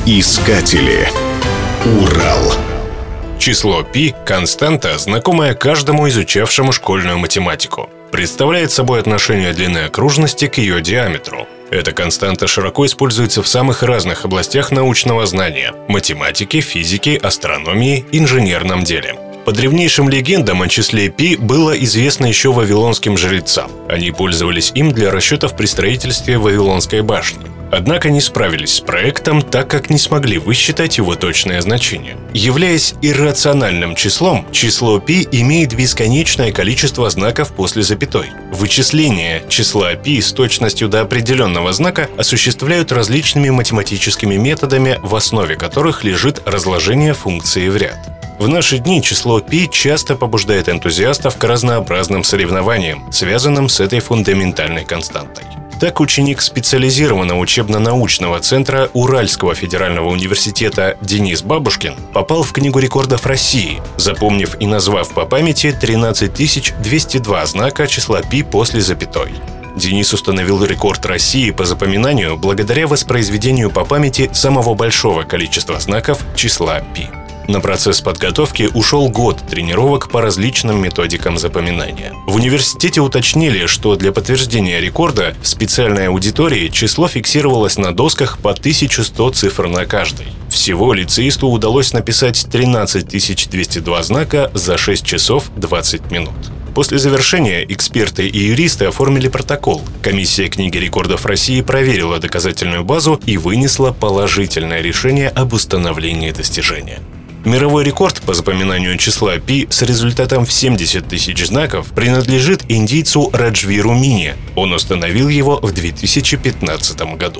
Искатели. Урал. Число π – константа, знакомая каждому изучавшему школьную математику. Представляет собой отношение длины окружности к ее диаметру. Эта константа широко используется в самых разных областях научного знания – математике, физике, астрономии, инженерном деле. По древнейшим легендам о числе π было известно еще вавилонским жрецам. Они пользовались им для расчетов при строительстве Вавилонской башни. Однако не справились с проектом, так как не смогли высчитать его точное значение. Являясь иррациональным числом, число π имеет бесконечное количество знаков после запятой. Вычисление числа π с точностью до определенного знака осуществляют различными математическими методами, в основе которых лежит разложение функции в ряд. В наши дни число π часто побуждает энтузиастов к разнообразным соревнованиям, связанным с этой фундаментальной константой. Так, ученик специализированного учебно-научного центра Уральского федерального университета Денис Бабушкин попал в Книгу рекордов России, запомнив и назвав по памяти 13202 знака числа π после запятой. Денис установил рекорд России по запоминанию благодаря воспроизведению по памяти самого большого количества знаков числа π. На процесс подготовки ушел год тренировок по различным методикам запоминания. В университете уточнили, что для подтверждения рекорда в специальной аудитории число фиксировалось на досках по 1100 цифр на каждой. Всего лицеисту удалось написать 13202 знака за 6 часов 20 минут. После завершения эксперты и юристы оформили протокол. Комиссия Книги рекордов России проверила доказательную базу и вынесла положительное решение об установлении достижения. Мировой рекорд по запоминанию числа π с результатом в 70 тысяч знаков принадлежит индийцу Раджвиру Мини. Он установил его в 2015 году.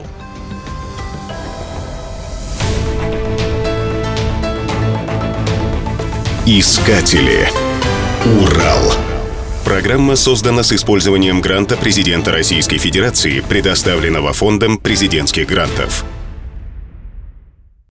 Искатели. Урал. Программа создана с использованием гранта президента Российской Федерации, предоставленного Фондом президентских грантов.